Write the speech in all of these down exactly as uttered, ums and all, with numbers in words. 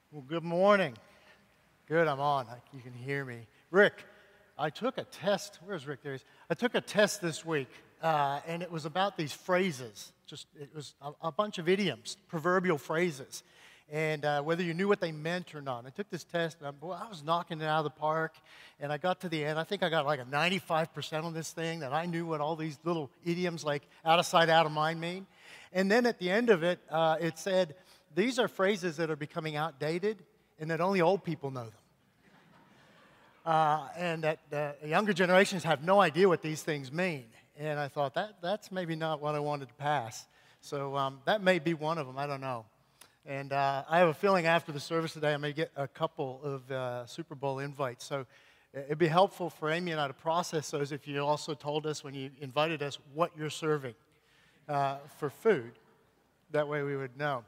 Well, good morning. Good, I'm on. You can hear me. Rick, I took a test. Where's Rick? There he is. I took a test this week, uh, and it was about these phrases. Just it was a, a bunch of idioms, proverbial phrases, and uh, whether you knew what they meant or not. I took this test, and I, boy, I was knocking it out of the park, and I got to the end. I think I got like a ninety-five percent on this thing, that I knew what all these little idioms like out of sight, out of mind mean. And then at the end of it, uh, it said, these are phrases that are becoming outdated and that only old people know them. Uh, and that uh, younger generations have no idea what these things mean. And I thought, that that's maybe not what I wanted to pass. So um, that may be one of them. I don't know. And uh, I have a feeling after the service today I may get a couple of uh, Super Bowl invites. So it'd be helpful for Amy and I to process those if you also told us when you invited us what you're serving uh, for food. That way we would know.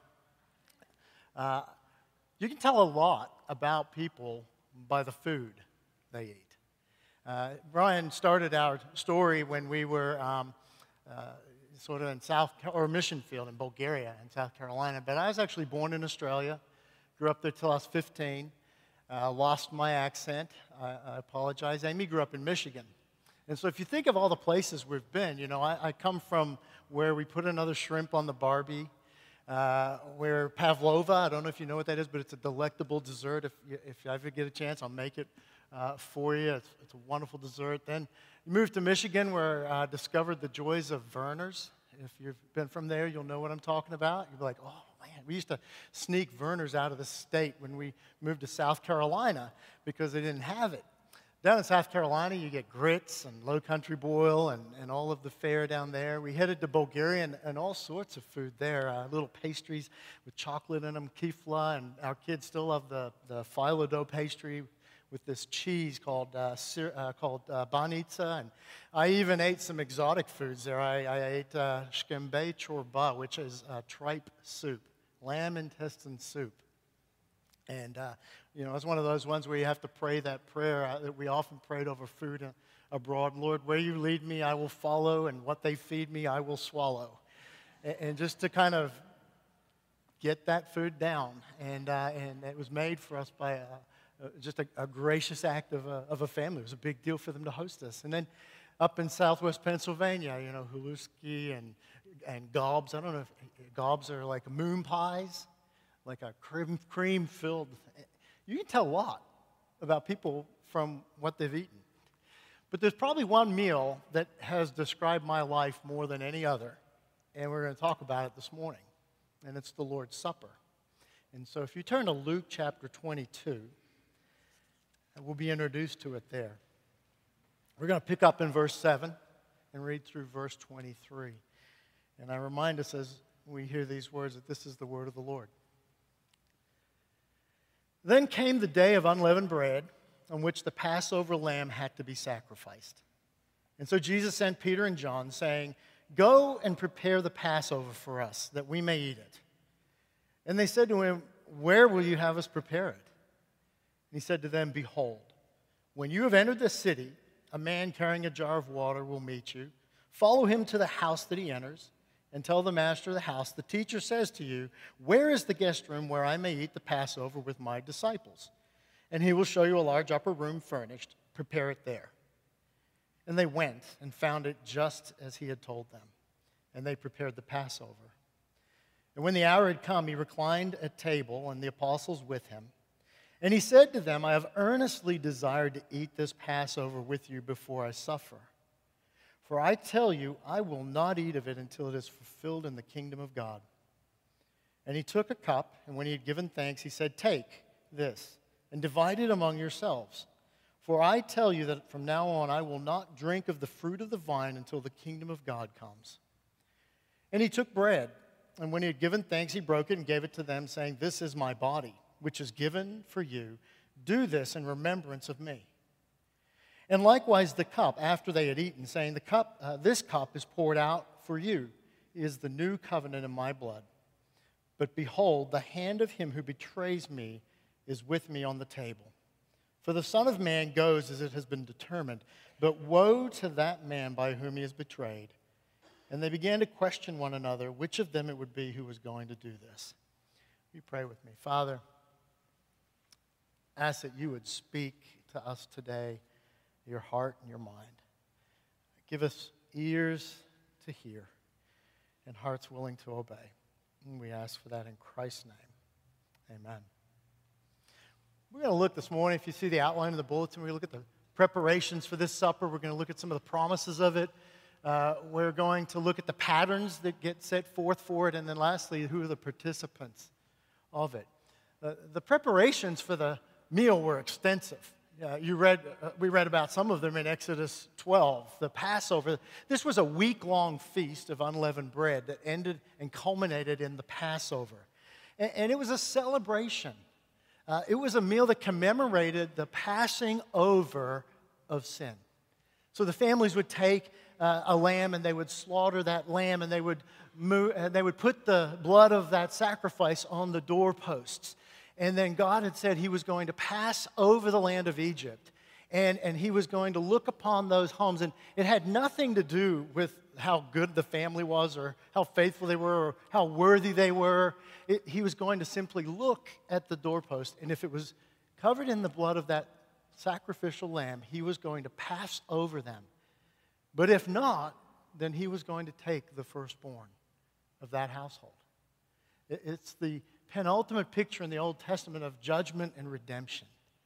Uh, you can tell a lot about people by the food they eat. Uh, Brian started our story when we were um, uh, sort of in South, or mission field in Bulgaria in South Carolina, but I was actually born in Australia, grew up there till I was fifteen, uh, lost my accent, I, I apologize. Amy grew up in Michigan. And so if you think of all the places we've been, you know, I, I come from where we put another shrimp on the Barbie, Uh, where pavlova, I don't know if you know what that is, but it's a delectable dessert. If you, if you ever get a chance, I'll make it uh, for you. It's, it's a wonderful dessert. Then you moved to Michigan, where I discovered the joys of Vernors. If you've been from there, you'll know what I'm talking about. You'll be like, oh, man, we used to sneak Vernors out of the state when we moved to South Carolina because they didn't have it. Down in South Carolina, you get grits and low country boil and, and all of the fare down there. We headed to Bulgaria and, and all sorts of food there, uh, little pastries with chocolate in them, kifla, and our kids still love the, the phyllo dough pastry with this cheese called uh, uh, called uh, banitsa. And I even ate some exotic foods there. I, I ate uh, shkembe chorba, which is uh, tripe soup, lamb intestine soup. And, uh, you know, it's one of those ones where you have to pray that prayer uh, that we often prayed over food uh, abroad. Lord, where you lead me, I will follow, and what they feed me, I will swallow. And, and just to kind of get that food down. And uh, and it was made for us by a, a, just a, a gracious act of a, of a family. It was a big deal for them to host us. And then up in southwest Pennsylvania, you know, Huluski and, and gobs. I don't know if gobs are like moon pies. Like a cream, cream-filled, you can tell a lot about people from what they've eaten. But there's probably one meal that has described my life more than any other, and we're going to talk about it this morning, and it's the Lord's Supper. And so if you turn to Luke chapter twenty-two, we'll be introduced to it there. We're going to pick up in verse seven and read through verse twenty-three. And I remind us as we hear these words that this is the word of the Lord. Then came the day of unleavened bread, on which the Passover lamb had to be sacrificed. And so Jesus sent Peter and John, saying, "Go and prepare the Passover for us, that we may eat it." And they said to him, "Where will you have us prepare it?" And he said to them, "Behold, when you have entered the city, a man carrying a jar of water will meet you. Follow him to the house that he enters, and tell the master of the house, 'The teacher says to you, where is the guest room where I may eat the Passover with my disciples?' And he will show you a large upper room furnished. Prepare it there." And they went and found it just as he had told them. And they prepared the Passover. And when the hour had come, he reclined at table, and the apostles with him. And he said to them, "I have earnestly desired to eat this Passover with you before I suffer. For I tell you, I will not eat of it until it is fulfilled in the kingdom of God." And he took a cup, and when he had given thanks, he said, "Take this, and divide it among yourselves. For I tell you that from now on I will not drink of the fruit of the vine until the kingdom of God comes." And he took bread, and when he had given thanks, he broke it and gave it to them, saying, "This is my body, which is given for you. Do this in remembrance of me." And likewise the cup, after they had eaten, saying, "The cup, uh, this cup is poured out for you, is the new covenant in my blood. But behold, the hand of him who betrays me is with me on the table. For the Son of Man goes as it has been determined, but woe to that man by whom he is betrayed." And they began to question one another which of them it would be who was going to do this. You pray with me. Father, ask that you would speak to us today, your heart and your mind. Give us ears to hear and hearts willing to obey. And we ask for that in Christ's name. Amen. We're going to look this morning, if you see the outline of the bulletin, we're going to look at the preparations for this supper. We're going to look at some of the promises of it. Uh, we're going to look at the patterns that get set forth for it. And then lastly, who are the participants of it. Uh, the preparations for the meal were extensive. Uh, you read, uh, we read about some of them in Exodus twelve, the Passover. This was a week-long feast of unleavened bread that ended and culminated in the Passover. And, and it was a celebration. Uh, it was a meal that commemorated the passing over of sin. So the families would take uh, a lamb and they would slaughter that lamb and they would, move, uh, they would put the blood of that sacrifice on the doorposts. And then God had said he was going to pass over the land of Egypt, and, and he was going to look upon those homes. And it had nothing to do with how good the family was or how faithful they were or how worthy they were. It, he was going to simply look at the doorpost, and if it was covered in the blood of that sacrificial lamb, he was going to pass over them. But if not, then he was going to take the firstborn of that household. It, it's the penultimate picture in the Old Testament of judgment and redemption.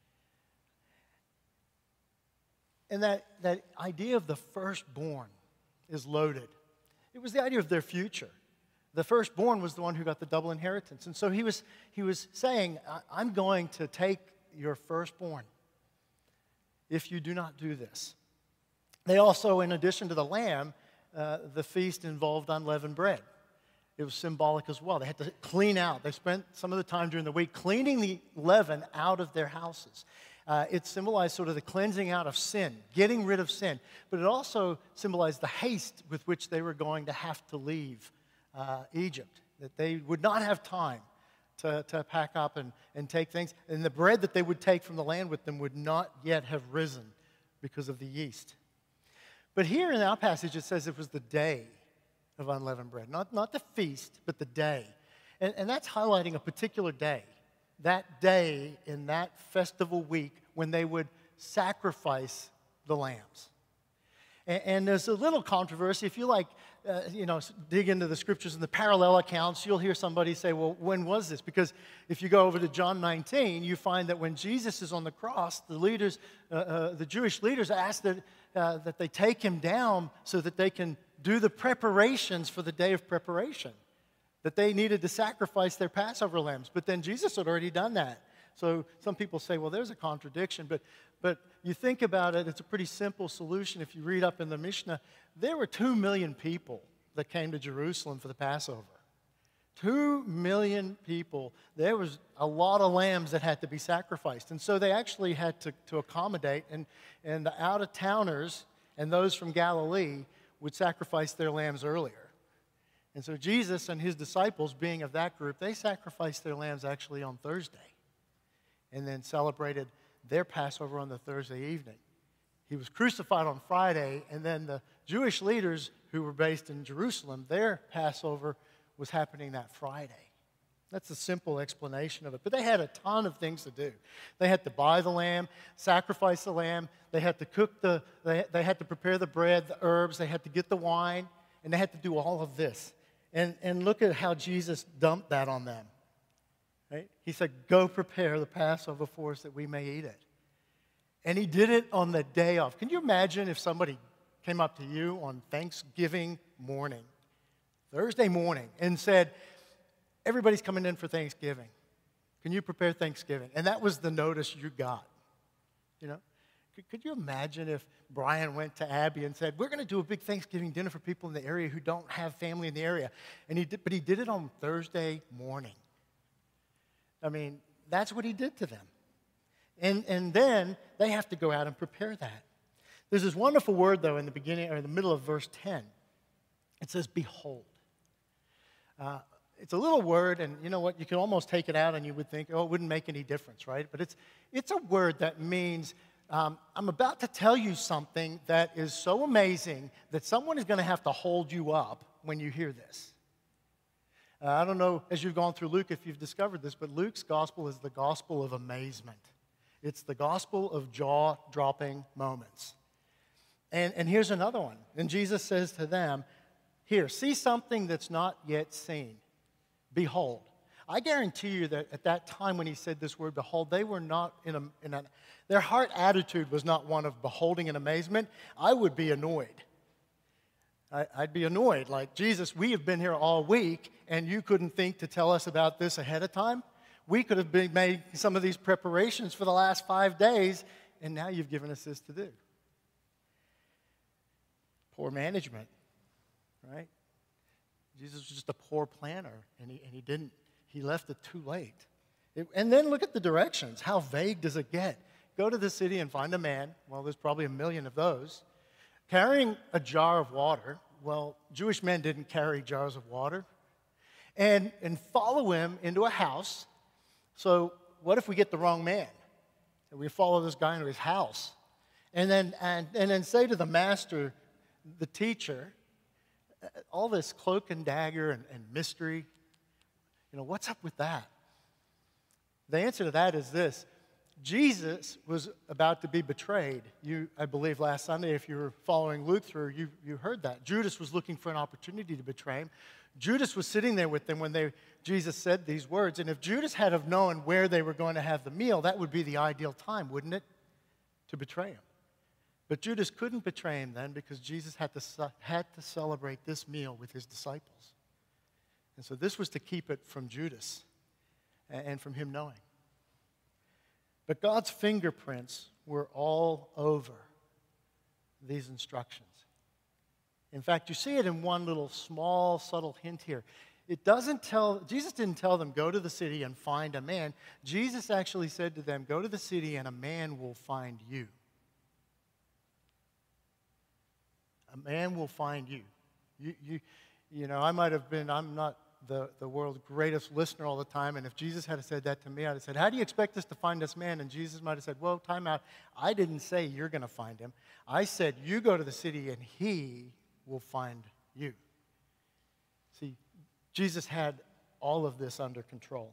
And that, that idea of the firstborn is loaded. It was the idea of their future. The firstborn was the one who got the double inheritance. And so he was, he was saying, I'm going to take your firstborn if you do not do this. They also, in addition to the lamb, uh, the feast involved unleavened bread. It was symbolic as well. They had to clean out. They spent some of the time during the week cleaning the leaven out of their houses. Uh, it symbolized sort of the cleansing out of sin, getting rid of sin. But it also symbolized the haste with which they were going to have to leave uh, Egypt, that they would not have time to, to pack up and, and take things. And the bread that they would take from the land with them would not yet have risen because of the yeast. But here in our passage, it says it was the day of unleavened bread. Not, not the feast, but the day. And, and that's highlighting a particular day. That day in that festival week when they would sacrifice the lambs. And, and there's a little controversy. If you like, uh, you know, dig into the scriptures and the parallel accounts, you'll hear somebody say, well, when was this? Because if you go over to John nineteen, you find that when Jesus is on the cross, the leaders, uh, uh, the Jewish leaders ask that, uh, that they take him down so that they can do the preparations for the day of preparation, that they needed to sacrifice their Passover lambs. But then Jesus had already done that. So some people say, well, there's a contradiction. But, but you think about it, it's a pretty simple solution. If you read up in the Mishnah, there were two million people that came to Jerusalem for the Passover. Two million people. There was a lot of lambs that had to be sacrificed. And so they actually had to, to accommodate. And, and the out-of-towners and those from Galilee would sacrifice their lambs earlier. And so Jesus and his disciples, being of that group, they sacrificed their lambs actually on Thursday and then celebrated their Passover on the Thursday evening. He was crucified on Friday, and then the Jewish leaders who were based in Jerusalem, their Passover was happening that Friday. That's a simple explanation of it. But they had a ton of things to do. They had to buy the lamb, sacrifice the lamb. They had to cook the, they, they had to prepare the bread, the herbs. They had to get the wine, and they had to do all of this. And, and look at how Jesus dumped that on them. Right? He said, go prepare the Passover for us that we may eat it. And he did it on the day off. Can you imagine if somebody came up to you on Thanksgiving morning, Thursday morning, and said, everybody's coming in for Thanksgiving. Can you prepare Thanksgiving? And that was the notice you got. You know, could, could you imagine if Brian went to Abby and said, we're going to do a big Thanksgiving dinner for people in the area who don't have family in the area. And he did, but he did it on Thursday morning. I mean, that's what he did to them. And, and then they have to go out and prepare that. There's this wonderful word, though, in the beginning or in the middle of verse ten. It says, behold. Uh, It's a little word, and you know what? You can almost take it out and you would think, oh, it wouldn't make any difference, right? But it's, it's a word that means um, I'm about to tell you something that is so amazing that someone is going to have to hold you up when you hear this. Uh, I don't know, as you've gone through Luke, if you've discovered this, but Luke's gospel is the gospel of amazement. It's the gospel of jaw-dropping moments. And, and here's another one. And Jesus says to them, here, see something that's not yet seen. Behold. I guarantee you that at that time when he said this word, behold, they were not in a, in a, their heart attitude was not one of beholding in amazement. I would be annoyed. I, I'd be annoyed, like, Jesus, we have been here all week, and you couldn't think to tell us about this ahead of time? We could have been made some of these preparations for the last five days, and now you've given us this to do. Poor management, right? Jesus was just a poor planner, and he, and he didn't, he left it too late. It, and then look at the directions. How vague does it get? Go to the city and find a man. Well, there's probably a million of those. Carrying a jar of water. Well, Jewish men didn't carry jars of water. And, and follow him into a house. So what if we get the wrong man? And we follow this guy into his house. And then, and, and then say to the master, the teacher, all this cloak and dagger and, and mystery, you know, what's up with that? The answer to that is this. Jesus was about to be betrayed. You, I believe last Sunday, if you were following Luke through, you, you heard that. Judas was looking for an opportunity to betray him. Judas was sitting there with them when they, Jesus said these words. And if Judas had have known where they were going to have the meal, that would be the ideal time, wouldn't it, to betray him? But Judas couldn't betray him then because Jesus had to, had to celebrate this meal with his disciples. And so this was to keep it from Judas and from him knowing. But God's fingerprints were all over these instructions. In fact, you see it in one little small, subtle hint here. It doesn't tell, Jesus didn't tell them, go to the city and find a man. Jesus actually said to them, go to the city and a man will find you. A man will find you. You, you, you know, I might have been, I'm not the, the world's greatest listener all the time, and if Jesus had said that to me, I'd have said, how do you expect us to find this man? And Jesus might have said, well, time out. I didn't say you're going to find him. I said, you go to the city and he will find you. See, Jesus had all of this under control.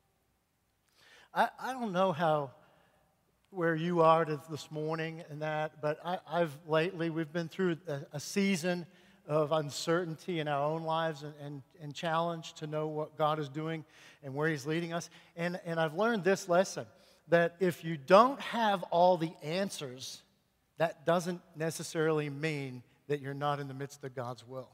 I, I don't know how, where you are this morning and that, but I, I've lately, we've been through a, a season of uncertainty in our own lives and, and, and challenge to know what God is doing and where he's leading us. And, and I've learned this lesson, that if you don't have all the answers, that doesn't necessarily mean that you're not in the midst of God's will.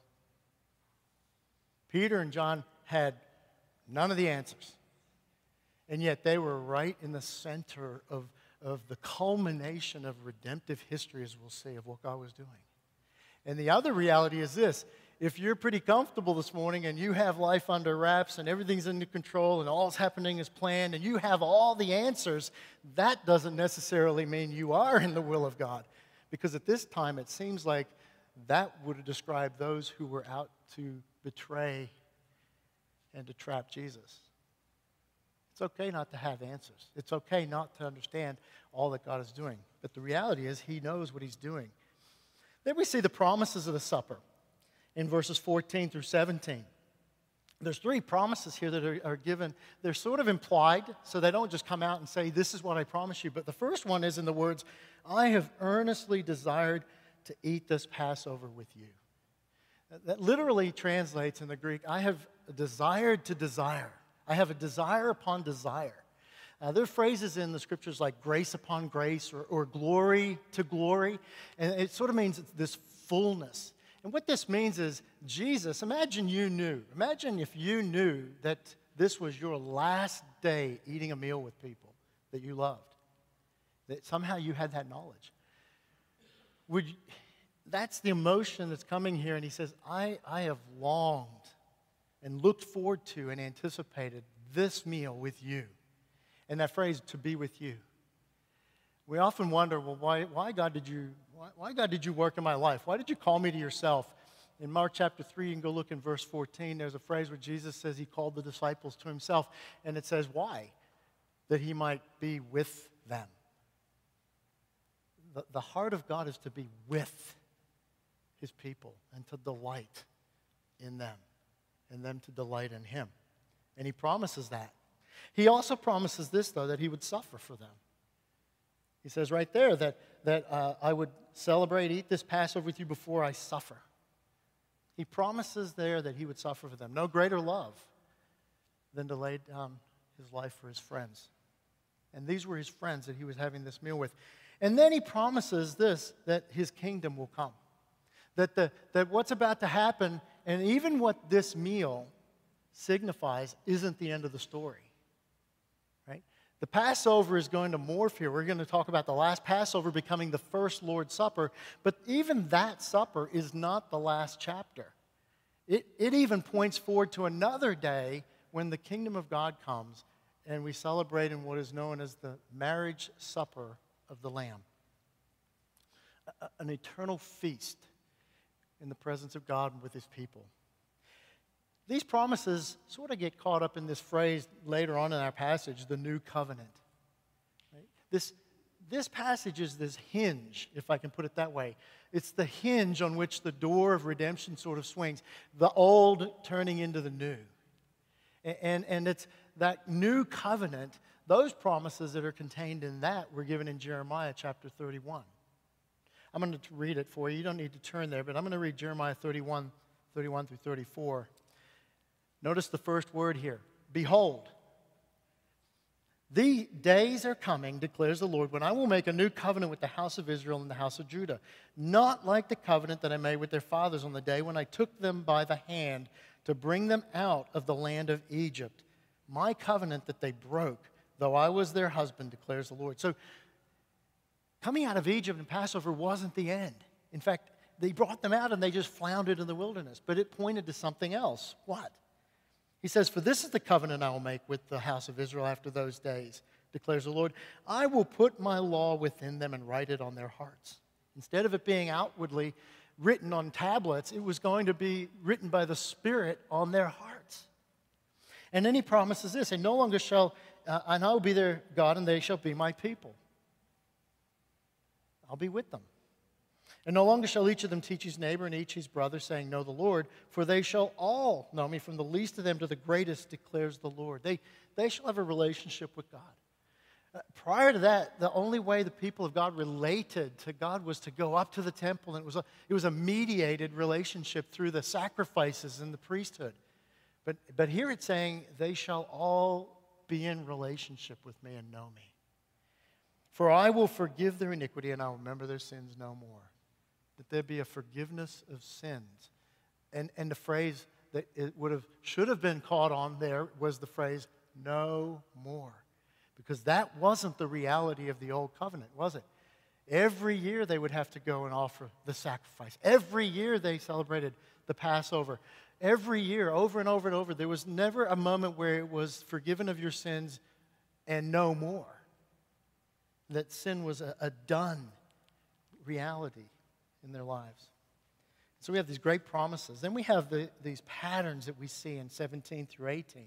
Peter and John had none of the answers, and yet they were right in the center of, of the culmination of redemptive history, as we'll see, of what God was doing. And the other reality is this. If you're pretty comfortable this morning and you have life under wraps and everything's under control and all's happening as planned and you have all the answers, that doesn't necessarily mean you are in the will of God. Because at this time, it seems like that would have described those who were out to betray and to trap Jesus. It's okay not to have answers. It's okay not to understand all that God is doing. But the reality is he knows what he's doing. Then we see the promises of the supper in verses fourteen through seventeen. There's three promises here that are, are given. They're sort of implied, so they don't just come out and say, this is what I promise you. But the first one is in the words, I have earnestly desired to eat this Passover with you. That literally translates in the Greek, I have desired to desire. I have a desire upon desire. Uh, there are phrases in the scriptures like grace upon grace or, or glory to glory. And it sort of means it's this fullness. And what this means is Jesus, imagine you knew. Imagine if you knew that this was your last day eating a meal with people that you loved. That somehow you had that knowledge. Would you, that's the emotion that's coming here. And he says, I, I have longed and looked forward to and anticipated this meal with you. And that phrase, to be with you. We often wonder, well, why, why, God did you, why, why, God, did you work in my life? Why did you call me to yourself? In Mark chapter three, you can go look in verse fourteen. There's a phrase where Jesus says he called the disciples to himself. And it says, why? That he might be with them. The, the heart of God is to be with his people and to delight in them and them to delight in him. And he promises that. He also promises this, though, that he would suffer for them. He says right there that, that uh, I would celebrate, eat this Passover with you before I suffer. He promises there that he would suffer for them. No greater love than to lay down his life for his friends. And these were his friends that he was having this meal with. And then he promises this, that his kingdom will come. That, the, that what's about to happen, and even what this meal signifies, isn't the end of the story. Right? The Passover is going to morph here. We're going to talk about the last Passover becoming the first Lord's Supper. But even that supper is not the last chapter. It, it even points forward to another day when the kingdom of God comes and we celebrate in what is known as the marriage supper of the Lamb. A, an eternal feast in the presence of God and with his people. These promises sort of get caught up in this phrase later on in our passage, the new covenant. Right? This, this passage is this hinge, if I can put it that way. It's the hinge on which the door of redemption sort of swings, the old turning into the new. And, and, and it's that new covenant, those promises that are contained in that were given in Jeremiah chapter thirty-one. I'm going to read it for you. You don't need to turn there, but I'm going to read Jeremiah thirty-one, thirty-one through thirty-four. Notice the first word here. Behold, the days are coming, declares the Lord, when I will make a new covenant with the house of Israel and the house of Judah, not like the covenant that I made with their fathers on the day when I took them by the hand to bring them out of the land of Egypt. My covenant that they broke, though I was their husband, declares the Lord. So, coming out of Egypt and Passover wasn't the end. In fact, they brought them out and they just floundered in the wilderness. But it pointed to something else. What? He says, for this is the covenant I will make with the house of Israel after those days, declares the Lord. I will put my law within them and write it on their hearts. Instead of it being outwardly written on tablets, it was going to be written by the Spirit on their hearts. And then he promises this, and no longer shall, uh, and I will be their God, and they shall be my people. I'll be with them. And no longer shall each of them teach his neighbor and each his brother, saying, know the Lord, for they shall all know me, from the least of them to the greatest, declares the Lord. They, they shall have a relationship with God. Uh, prior to that, the only way the people of God related to God was to go up to the temple, and it was a, it was a mediated relationship through the sacrifices and the priesthood. But, but here it's saying, they shall all be in relationship with me and know me. For I will forgive their iniquity, and I will remember their sins no more. That there be a forgiveness of sins. And, and the phrase that it would have, should have been caught on there was the phrase, no more. Because that wasn't the reality of the old covenant, was it? Every year they would have to go and offer the sacrifice. Every year they celebrated the Passover. Every year, over and over and over, there was never a moment where it was forgiven of your sins and no more. That sin was a, a done reality in their lives. So we have these great promises. Then we have the, these patterns that we see in seventeen through eighteen.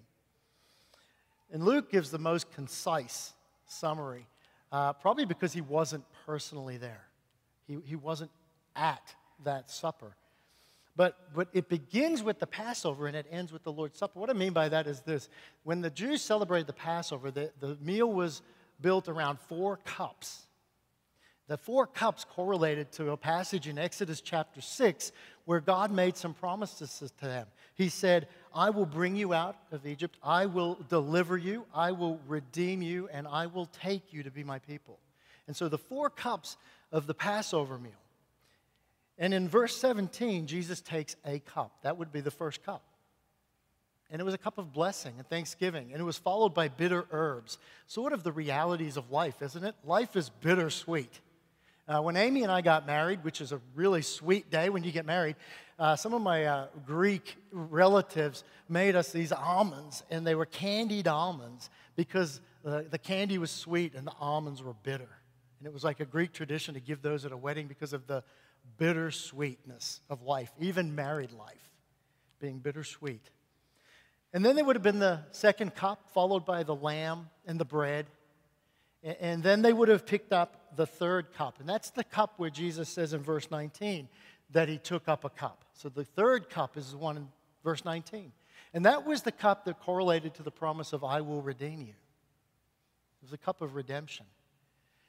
And Luke gives the most concise summary, uh, probably because he wasn't personally there. He, he wasn't at that supper. But, but it begins with the Passover and it ends with the Lord's Supper. What I mean by that is this. When the Jews celebrated the Passover, the, the meal was built around four cups. The four cups correlated to a passage in Exodus chapter six where God made some promises to them. He said, I will bring you out of Egypt, I will deliver you, I will redeem you, and I will take you to be my people. And so the four cups of the Passover meal. And in verse seventeen, Jesus takes a cup. That would be the first cup. And it was a cup of blessing and thanksgiving. And it was followed by bitter herbs. Sort of the realities of life, isn't it? Life is bittersweet. Uh, when Amy and I got married, which is a really sweet day when you get married, uh, some of my uh, Greek relatives made us these almonds, and they were candied almonds because uh, the candy was sweet and the almonds were bitter. And it was like a Greek tradition to give those at a wedding because of the bittersweetness of life, even married life being bittersweet. And then there would have been the second cup, followed by the lamb and the bread. And then they would have picked up the third cup. And that's the cup where Jesus says in verse nineteen that he took up a cup. So the third cup is the one in verse nineteen. And that was the cup that correlated to the promise of I will redeem you. It was a cup of redemption.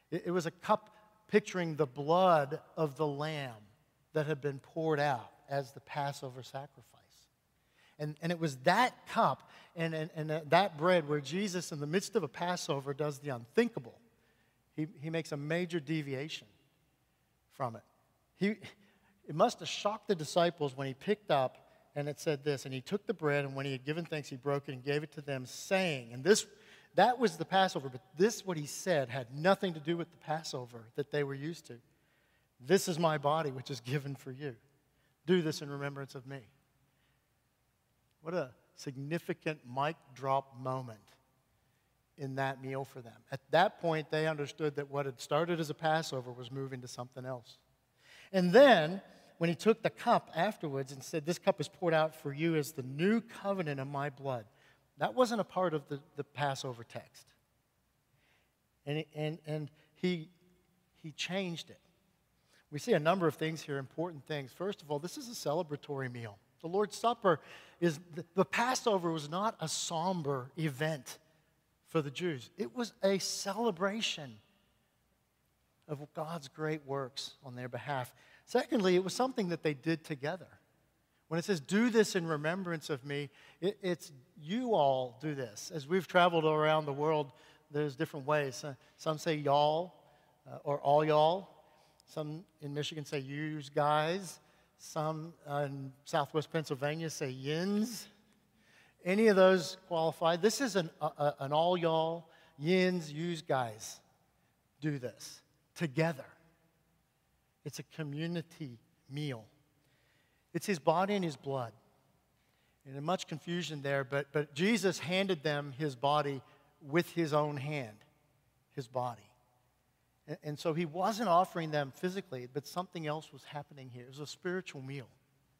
It, it was a cup picturing the blood of the lamb that had been poured out as the Passover sacrifice. And, and it was that cup and, and, and that bread where Jesus, in the midst of a Passover, does the unthinkable. He, he makes a major deviation from it. He, it must have shocked the disciples when he picked up, and it said this, and he took the bread, and when he had given thanks, he broke it and gave it to them, saying, and this, that was the Passover, but this, what he said, had nothing to do with the Passover that they were used to. This is my body, which is given for you. Do this in remembrance of me. What a significant mic drop moment in that meal for them. At that point, they understood that what had started as a Passover was moving to something else. And then, when he took the cup afterwards and said, this cup is poured out for you as the new covenant of my blood, that wasn't a part of the, the Passover text. And, and, and he, he changed it. We see a number of things here, important things. First of all, this is a celebratory meal. The Lord's Supper is, the, the Passover was not a somber event for the Jews. It was a celebration of God's great works on their behalf. Secondly, it was something that they did together. When it says, do this in remembrance of me, it, it's you all do this. As we've traveled around the world, there's different ways. Uh, some say y'all uh, or all y'all. Some in Michigan say yous guys. Some uh, in southwest Pennsylvania say yins. Any of those qualify. This is an, uh, an all y'all, yins, yous guys do this together. It's a community meal. It's his body and his blood. And there's much confusion there, but, but Jesus handed them his body with his own hand, his body. And, and so he wasn't offering them physically, but something else was happening here. It was a spiritual meal.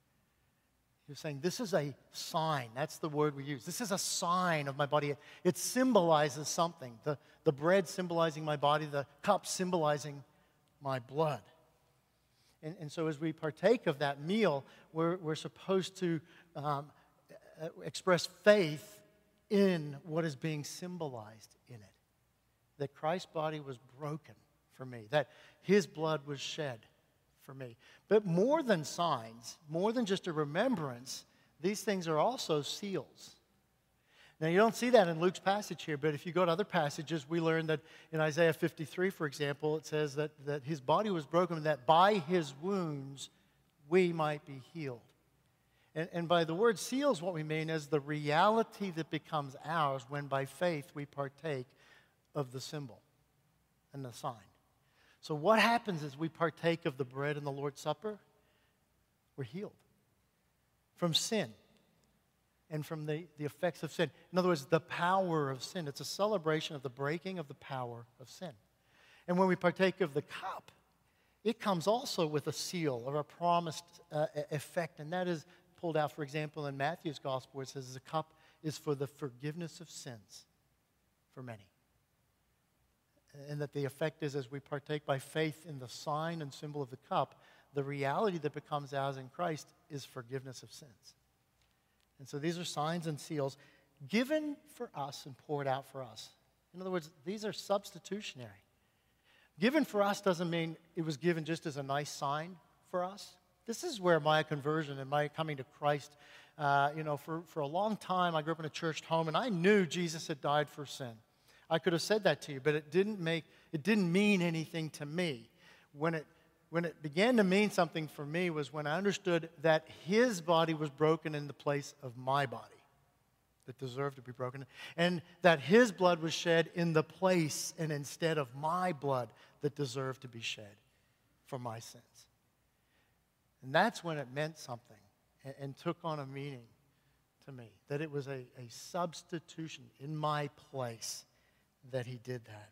He was saying, this is a sign. That's the word we use. This is a sign of my body. It, it symbolizes something. The, the bread symbolizing my body, the cup symbolizing my blood. And, and so as we partake of that meal, we're, we're supposed to um, express faith in what is being symbolized in it. That Christ's body was broken for me. That his blood was shed for me. But more than signs, more than just a remembrance, these things are also seals. Now, you don't see that in Luke's passage here, but if you go to other passages, we learn that in Isaiah fifty-three, for example, it says that, that his body was broken, and that by his wounds we might be healed. And, and by the word seals, what we mean is the reality that becomes ours when by faith we partake of the symbol and the sign. So what happens as we partake of the bread in the Lord's Supper? We're healed from sin. And from the, the effects of sin. In other words, the power of sin. It's a celebration of the breaking of the power of sin. And when we partake of the cup, it comes also with a seal or a promised uh, effect. And that is pulled out, for example, in Matthew's gospel, where it says the cup is for the forgiveness of sins for many. And that the effect is, as we partake by faith in the sign and symbol of the cup, the reality that becomes ours in Christ is forgiveness of sins. And so these are signs and seals given for us and poured out for us. In other words, these are substitutionary. Given for us doesn't mean it was given just as a nice sign for us. This is where my conversion and my coming to Christ, uh, you know, for, for a long time, I grew up in a church home, and I knew Jesus had died for sin. I could have said that to you, but it didn't make, it didn't mean anything to me. When it When it began to mean something for me was when I understood that his body was broken in the place of my body that deserved to be broken, and that his blood was shed in the place and instead of my blood that deserved to be shed for my sins. And that's when it meant something and, and took on a meaning to me, that it was a, a substitution in my place that he did that.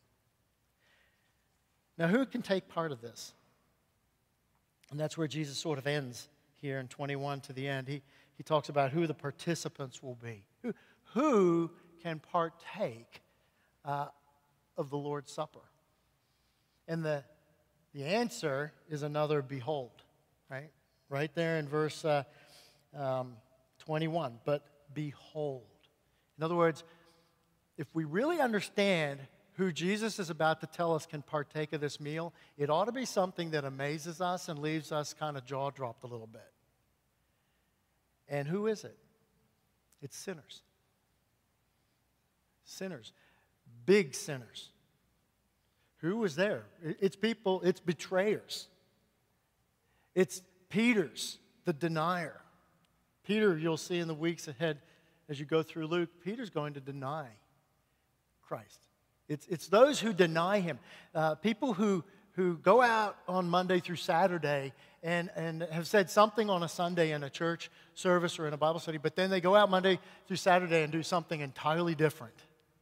Now, who can take part of this? And that's where Jesus sort of ends here in twenty-one to the end. He, he talks about who the participants will be. Who, who can partake uh, of the Lord's Supper? And the, the answer is another behold, right? Right there in verse uh, um, twenty-one. But behold. In other words, if we really understand who Jesus is about to tell us can partake of this meal, it ought to be something that amazes us and leaves us kind of jaw dropped a little bit. And who is it? It's sinners. Sinners. Big sinners. Who was there? It's people, it's betrayers. It's Peter's, the denier. Peter, you'll see in the weeks ahead as you go through Luke, Peter's going to deny Christ. It's, it's those who deny him. Uh, people who, who go out on Monday through Saturday and, and have said something on a Sunday in a church service or in a Bible study, but then they go out Monday through Saturday and do something entirely different.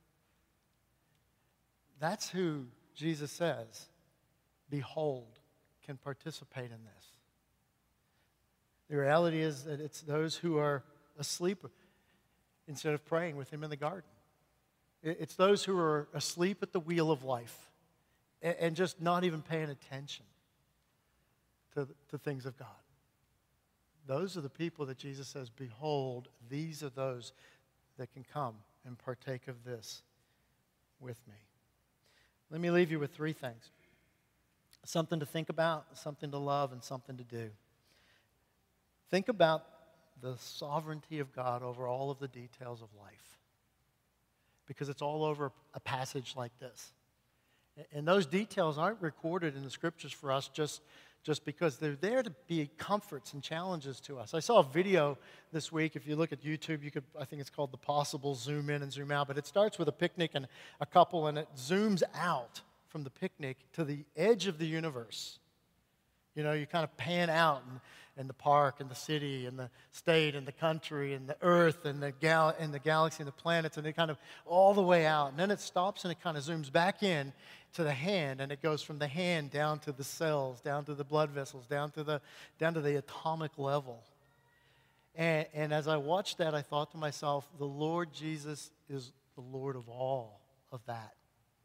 That's who Jesus says, behold, can participate in this. The reality is that it's those who are asleep instead of praying with him in the garden. It's those who are asleep at the wheel of life and just not even paying attention to the things of God. Those are the people that Jesus says, behold, these are those that can come and partake of this with me. Let me leave you with three things. Something to think about, something to love, and something to do. Think about the sovereignty of God over all of the details of life, because it's all over a passage like this. And those details aren't recorded in the scriptures for us just, just because they're there to be comforts and challenges to us. I saw a video this week. If you look at YouTube, you could, I think it's called The Possible, zoom in and zoom out. But it starts with a picnic and a couple, and it zooms out from the picnic to the edge of the universe. You know, you kind of pan out and, and the park and the city and the state and the country and the earth and the, gal- and the galaxy and the planets, and it kind of all the way out. And then it stops and it kind of zooms back in to the hand, and it goes from the hand down to the cells, down to the blood vessels, down to the, down to the atomic level. And, and as I watched that, I thought to myself, the Lord Jesus is the Lord of all of that.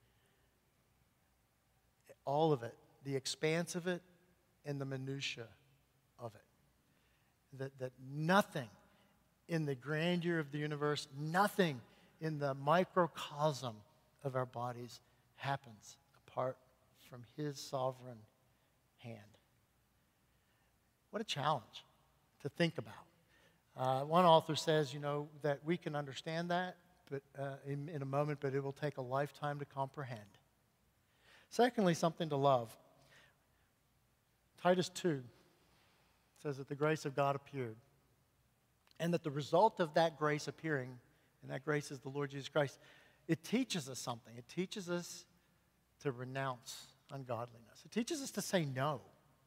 All of it. The expanse of it, and the minutia of it. That, that nothing in the grandeur of the universe, nothing in the microcosm of our bodies happens apart from his sovereign hand. What a challenge to think about. Uh, one author says, you know, that we can understand that but uh, in, in a moment, but it will take a lifetime to comprehend. Secondly, something to love. Titus two says that the grace of God appeared, and that the result of that grace appearing, and that grace is the Lord Jesus Christ, it teaches us something. It teaches us to renounce ungodliness. It teaches us to say no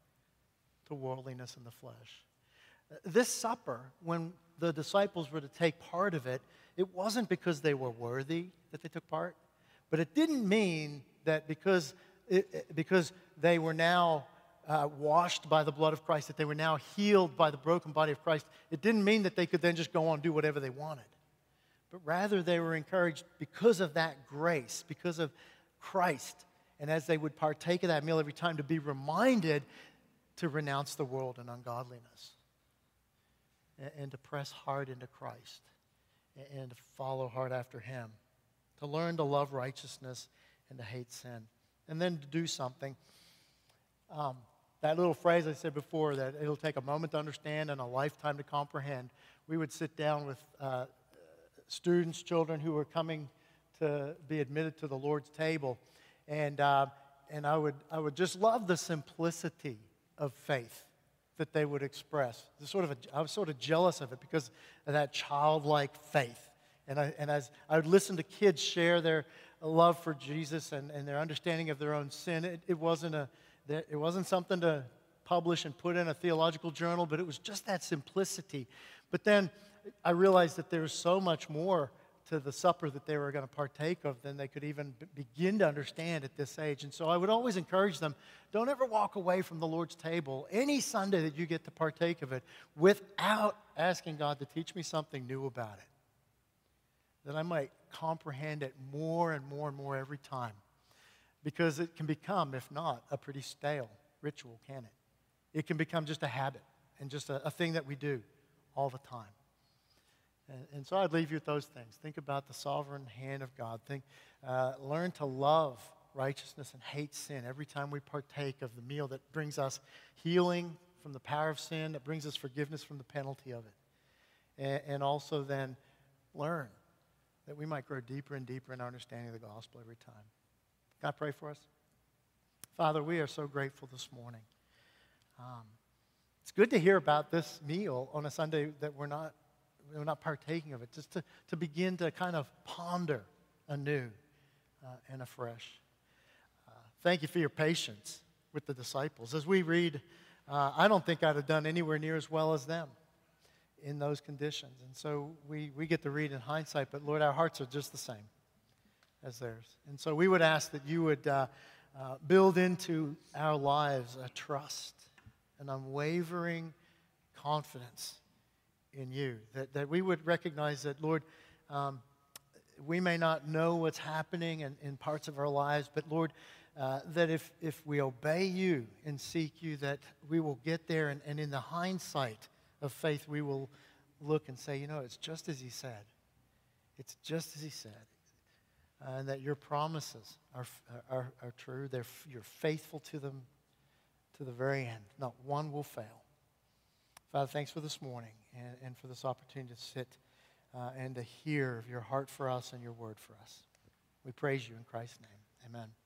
to worldliness in the flesh. This supper, when the disciples were to take part of it, it wasn't because they were worthy that they took part, but it didn't mean that because, it, because they were now Uh, washed by the blood of Christ, that they were now healed by the broken body of Christ. It didn't mean that they could then just go on and do whatever they wanted. But rather they were encouraged because of that grace, because of Christ. And as they would partake of that meal every time, to be reminded to renounce the world and ungodliness. And, and to press hard into Christ. And, and to follow hard after him. To learn to love righteousness and to hate sin. And then to do something. Um, That little phrase I said before, that it'll take a moment to understand and a lifetime to comprehend. We would sit down with uh, students, children who were coming to be admitted to the Lord's table, and uh, and I would I would just love the simplicity of faith that they would express. The sort of a, I was sort of jealous of it because of that childlike faith. And I and as I would listen to kids share their love for Jesus and, and their understanding of their own sin, it, it wasn't a It wasn't something to publish and put in a theological journal, but it was just that simplicity. But then I realized that there was so much more to the supper that they were going to partake of than they could even b- begin to understand at this age. And so I would always encourage them, don't ever walk away from the Lord's table any Sunday that you get to partake of it without asking God to teach me something new about it, that I might comprehend it more and more and more every time. Because it can become, if not, a pretty stale ritual, can it? It can become just a habit and just a, a thing that we do all the time. And, and so I'd leave you with those things. Think about the sovereign hand of God. Think, uh, learn to love righteousness and hate sin every time we partake of the meal that brings us healing from the power of sin, that brings us forgiveness from the penalty of it. And, and also then learn that we might grow deeper and deeper in our understanding of the gospel every time. Can I pray for us? Father, we are so grateful this morning. Um, it's good to hear about this meal on a Sunday that we're not, we're not partaking of it, just to, to begin to kind of ponder anew uh, and afresh. Uh, thank you for your patience with the disciples. As we read, uh, I don't think I'd have done anywhere near as well as them in those conditions. And so we, we get to read in hindsight, but Lord, our hearts are just the same as theirs. And so we would ask that you would uh, uh, build into our lives a trust, an unwavering confidence in you, that, that we would recognize that, Lord, um, we may not know what's happening in, in parts of our lives, but Lord, uh, that if, if we obey you and seek you, that we will get there, and, and in the hindsight of faith, we will look and say, you know, it's just as he said. It's just as he said. Uh, and that your promises are, are, are true. They're, you're faithful to them to the very end. Not one will fail. Father, thanks for this morning and, and for this opportunity to sit uh, and to hear of your heart for us and your word for us. We praise you in Christ's name. Amen.